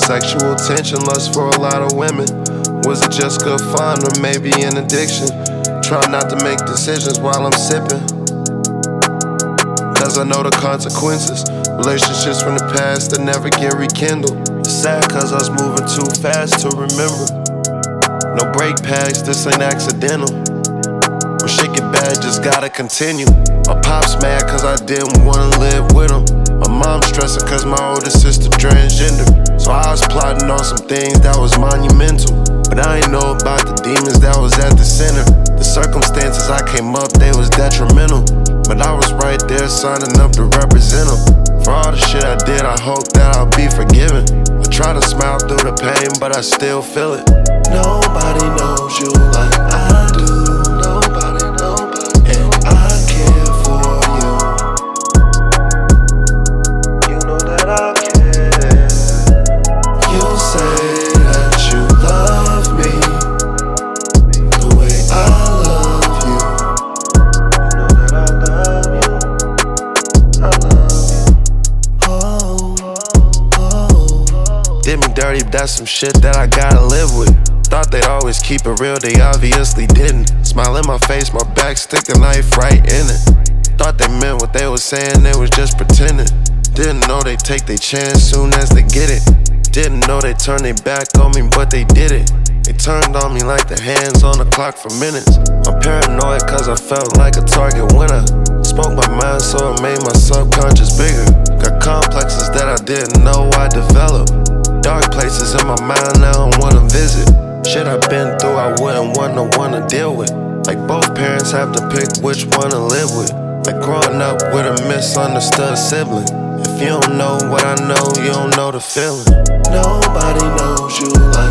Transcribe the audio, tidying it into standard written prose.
Sexual tension, lust for a lot of women. Was it just good fun or maybe an addiction? Try not to make decisions while I'm sipping, cause I know the consequences. Relationships from the past that never get rekindled. It's sad cause I was moving too fast to remember. No brake pads, this ain't accidental. When shit get bad, just gotta continue. My pop's mad cause I didn't wanna live with him. My mom's stressing cause my older sister transgender. So I was plotting on some things that was monumental, but I ain't know about the demons that was at the center. The circumstances I came up, they was detrimental, but I was right there signing up to represent them. For all the shit I did, I hope that I'll be forgiven. I try to smile through the pain, but I still feel it. Nobody knows you like I do. Nobody, and I care for you. You know that I care. You say that you love me the way I love you. You know that I love you. I love you. Did me dirty, but that's some shit that I gotta live with. Thought they'd always keep it real, they obviously didn't. Smile in my face, my back, stick the knife right in it. Thought they meant what they was saying, they was just pretending. Didn't know they take their chance soon as they get it. Didn't know they turn their back on me, but they did it. They turned on me like the hands on the clock for minutes. I'm paranoid cause I felt like a target winner. Spoke my mind so it made my subconscious bigger. Got complexes that I didn't know I developed. Dark places in my mind I don't wanna visit. Shit I've been through I wouldn't want no one to deal with. Like both parents have to pick which one to live with. Like growing up with a misunderstood sibling. If you don't know what I know, you don't know the feeling. Nobody knows you like